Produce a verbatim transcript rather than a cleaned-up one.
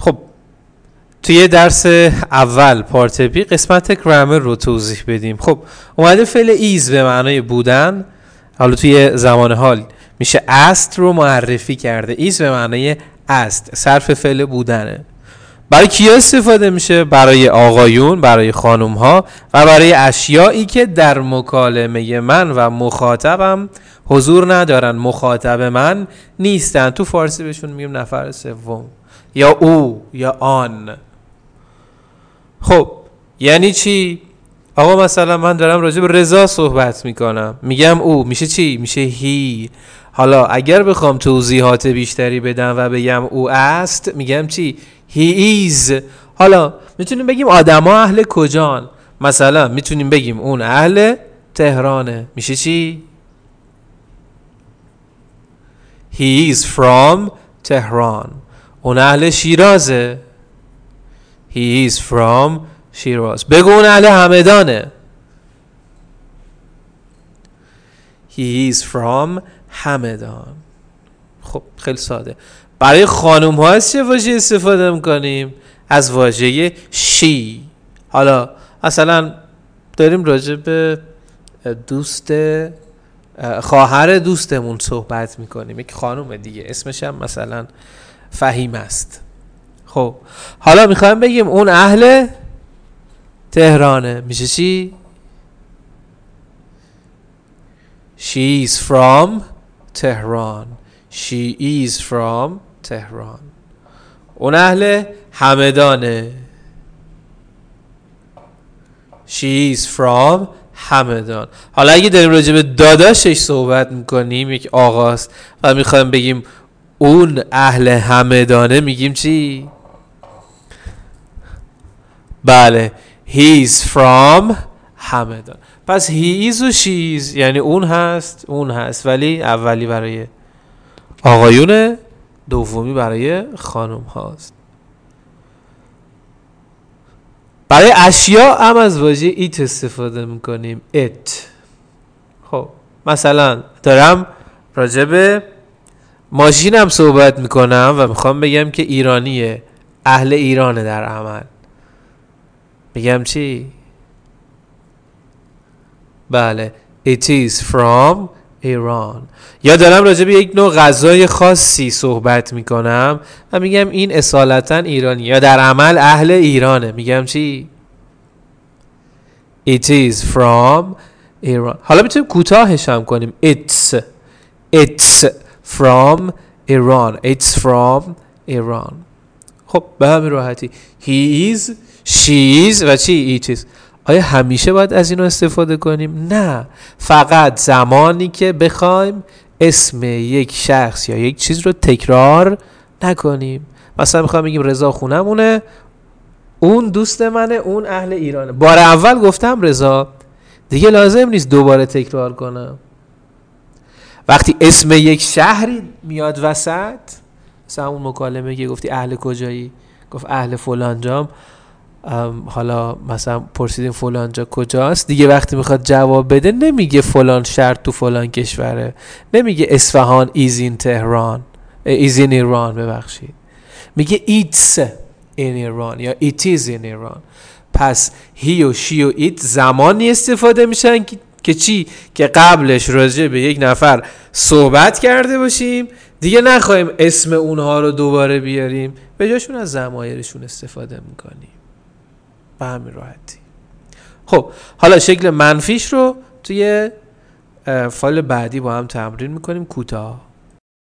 خب توی درس اول پارت بی قسمت گرامر رو توضیح بدیم. خب اومده فعل ایز به معنای بودن، حالا توی زمان حال میشه است رو معرفی کرده. ایز به معنای است، صرف فعل بودنه. برای کیا استفاده میشه؟ برای آقایون، برای خانوم ها و برای اشیایی که در مکالمه من و مخاطبم حضور ندارن، مخاطب من نیستن. تو فارسی بهشون میگیم نفر سوم، یا او یا آن. خب یعنی چی؟ آقا مثلا من دارم راجع به رضا صحبت میکنم، میگم او، میشه چی؟ میشه هی. حالا اگر بخوام توضیحات بیشتری بدم و بگم او است، میگم چی؟ he is. حالا میتونیم بگیم آدما اهل کجان، مثلا میتونیم بگیم اون اهل تهرانه، میشه چی؟ he is from تهران. اون اهل شیرازه، he is from شیراز. بگو اون اهل همدانه، he is from همدان. خب خیلی ساده. برای خانوم ها از چه واژه استفاده میکنیم؟ از واژه she. حالا مثلا داریم راجع به دوست خواهر دوستمون صحبت میکنیم، یک خانوم دیگه، اسمش هم مثلا فهیم است. خب حالا میخوایم بگیم اون اهل تهرانه، میشه چی؟ she is from تهران، she is from تهران. اون اهل همدانه، she is from همدان. حالا اگه داریم راجع به داداشش صحبت میکنیم، یک آقاست و میخوایم بگیم اون اهل همدانه، میگیم چی؟ بله، he is from همدان. پس he is و she is یعنی اون هست، اون هست، ولی اولی برای آقایونه، دومی برای خانم هاست. برای اشیا هم از واژه ایت استفاده میکنیم، it. خب مثلا دارم راجع به ماشینم صحبت میکنم و میخوام بگم که ایرانیه، اهل ایرانه در عمل، میگم چی؟ بله، it is from ایران. یا دارم راجع به یک نوع غذای خاصی صحبت میکنم و میگم این اصالتا ایرانی، یا در عمل اهل ایرانه، میگم چی؟ it is from ایران. حالا میتونیم کوتاهش هم کنیم، it's it's from ایران، it's from ایران. خب به همین راحتی he is، she is و چی؟ it is. آیا همیشه باید از اینو استفاده کنیم؟ نه، فقط زمانی که بخوایم اسم یک شخص یا یک چیز رو تکرار نکنیم. مثلا میخوایم بگیم رضا خونمونه، اون دوست منه، اون اهل ایرانه. بار اول گفتم رضا، دیگه لازم نیست دوباره تکرار کنم. وقتی اسم یک شهری میاد وسط، مثلا اون مکالمه که گفتی اهل کجایی، گفت اهل فلانجام، حالا مثلا پرسیدیم فلانجا کجاست، دیگه وقتی میخواد جواب بده نمیگه فلان شهر تو فلان کشوره، نمیگه اصفهان is in تهران is in ایران، ببخشید، میگه it's in ایران یا it is in ایران. پس he و she و it زمانی استفاده میشن که که چی؟ که قبلش راجع به یک نفر صحبت کرده باشیم، دیگه نخواهیم اسم اونها رو دوباره بیاریم، به جاشون از ضمایرشون استفاده میکنیم. به همین راحتی. خب حالا شکل منفیش رو توی فایل بعدی با هم تمرین میکنیم کوتاه.